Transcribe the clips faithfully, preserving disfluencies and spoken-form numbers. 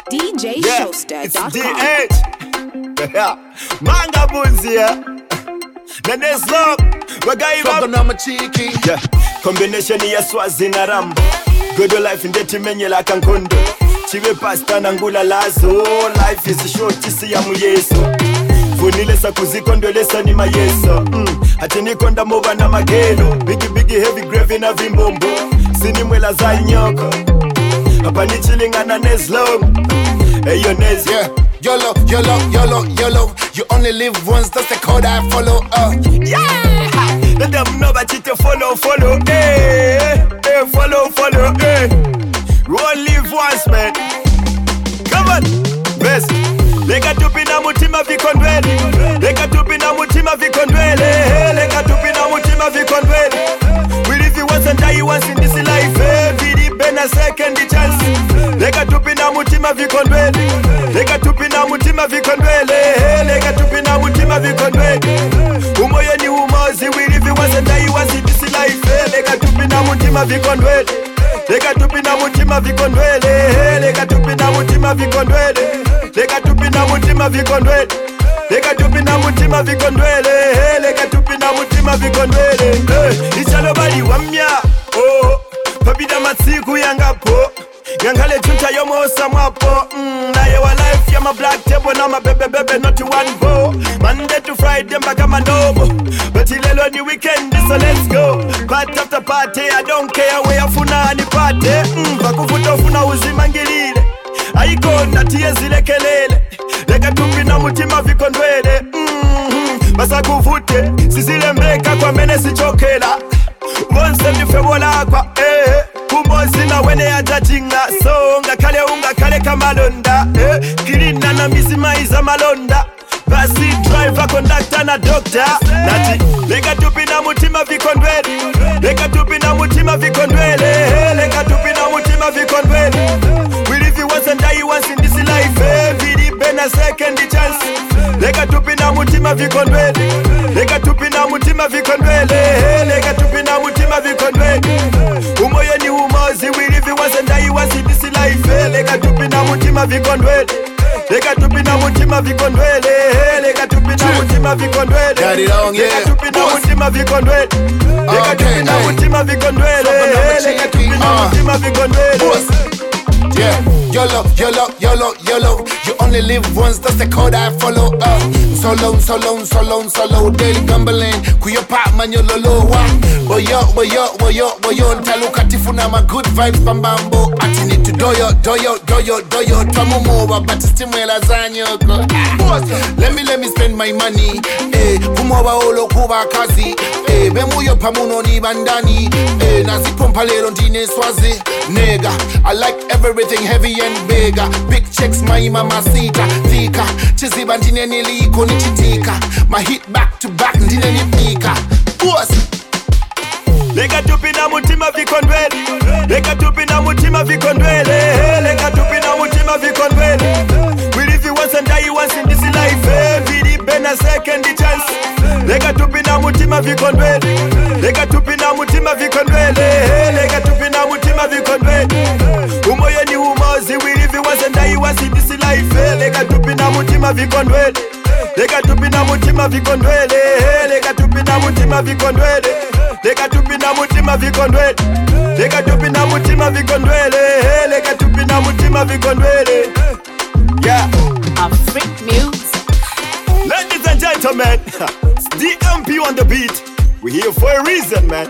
D J Yeah, Showster it's dot D com. H. Manga Bunzi, yeah. The next love, we got him up. Talking on my cheeky. Yeah, combination ya Swazi na Rambo. Good life ndeti menye la kankondo. Chiwe pasta na ngula lazo. Life is short, chisi ya muyeso. Funile sa kuzikondolesa ni mayeso. mm. Hati nikonda moba na magelo. Bigi bigi heavy gravy na vimbombo. Sini mwela za nyoko. Hapa ni chillinga na Nezlong. Hey yo Nez. Yeah, YOLO, YOLO, YOLO, YOLO. You only live once, that's the code I follow. Uh. Yeah, let them know that you to follow, follow. Hey, hey, follow, follow. Hey, we only live once, man. Come on, best. Lega tupi na mutima vikondwele. Lega tupi na mutima vikondwele. Lega tupi na mutima vikondwele. We live you once and die once in this life. Every been a second chance. Lega tupi na mutima vikondwele. Lega tupi na mutima vikondwele. Lega tupi na mutima vikondwele. Umoyo ni umozi. We live you once and die once in this life. Lega tupi na mutima vikondwele. Lega tupi na mutima vikondwele. Lega tupi na mutima vikondwele. Lega tupi na mutima vikondwele. Lega tupi na mutima vikondwele. Lega tupi na mutima vikondwele. Ichalo bali wamya. Oh, pabida matsiku yangapo. Yangale tuta yomo samwapo. mm, Na yewa life ya ma black table na ma bebe bebe not to one go. Monday to Friday mpaka manobo. But ilelo ni weekend so let's go. Party after party I don't care where afuna ni party. mm, Vakufuta ufuna uzimangilile. Aiko natie zile kelele. Lega tupi na mutima vikondwele. mm-hmm. Basa kuvute sisile mbeka kwa mene sichokela. Monse nifebola kwa eh. Kumbozi na wene ya jajinga. So nga kale unga kale kamalonda eh. Kirina na mizima iza malonda. Basi driver, conductor na doctor. Nati lega tupi na mutima vikondwele. Lega tupi na mutima vikondwele. Lega tupi na mutima vikondwele. We live you once and die once in this life. Every been a second chance. Lega tupi na mutima vikondwele. Lega tupi na mutima vikondwele. Lega tupi na mutima vikondwele. Umoyo ni umozi. We live you once and die once in this life. Lega tupi na mutima vikondwele. Lega tupi na mutima vikondwele. Lega tupi na mutima vikondwele. Got it on, yeah. Lega tupi na mutima vikondwele. Lega tupi na mutima vikondwele. Lega tupi na mutima vikondwele. Yeah, YOLO, YOLO, YOLO, YOLO. You only live once, that's the code I follow. Uh, solo, solo, solo, solo. Daily gambling, kuyo pa man yo lolo wa. Boyo, boyo, boyo, boyo. Ntalukatifu na ma good vibes bambambo. Ati need to doyo, doyo, doyo, doyo. Twamu moba, but stimwela zanyoko. Let me, let me spend my money. Eh, kumoba olo kuba kazi. Eh, bemuyo pamuno ni bandani. Eh, nazi pompa lero ndine swazi. Nigga, I like everything heavy and bigger. Big checks, my mamacita, tika. Chiziba ndine niliko nichitika. My hit back to back ndine nipika. Boss. Lega tupi na mutima vikondwele. Lega tupi na mutima vikondwele. Lega tupi na mutima vikondwele. We live you once and die once in this life. Every been a second chance. Lega tupi na mutima vikondwele. Lega tupi na mutima vikondwele. Lega tupi na mutima vikondwele. Umoyo ni umozi. We live you once and die once in this life. Lega tupi na mutima vikondwele. Lega tupi na mutima vikondwele. Lega tupi na mutima vikondwele. Lega tupi na mutima vikondwele. Lega tupi na mutima vikondwele. Lega tupi na mutima vikondwele. Yeah, Afrique music. ladies and gentlemen, it's D M P on the beat. We're here for a reason, man.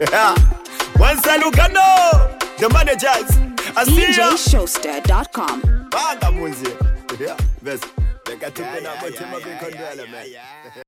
Once I look at no, the managers. I D see J ya. Showster dot com. Manga Bunzi. Yeah, best. Lega tupi na mutima vikondwele, man.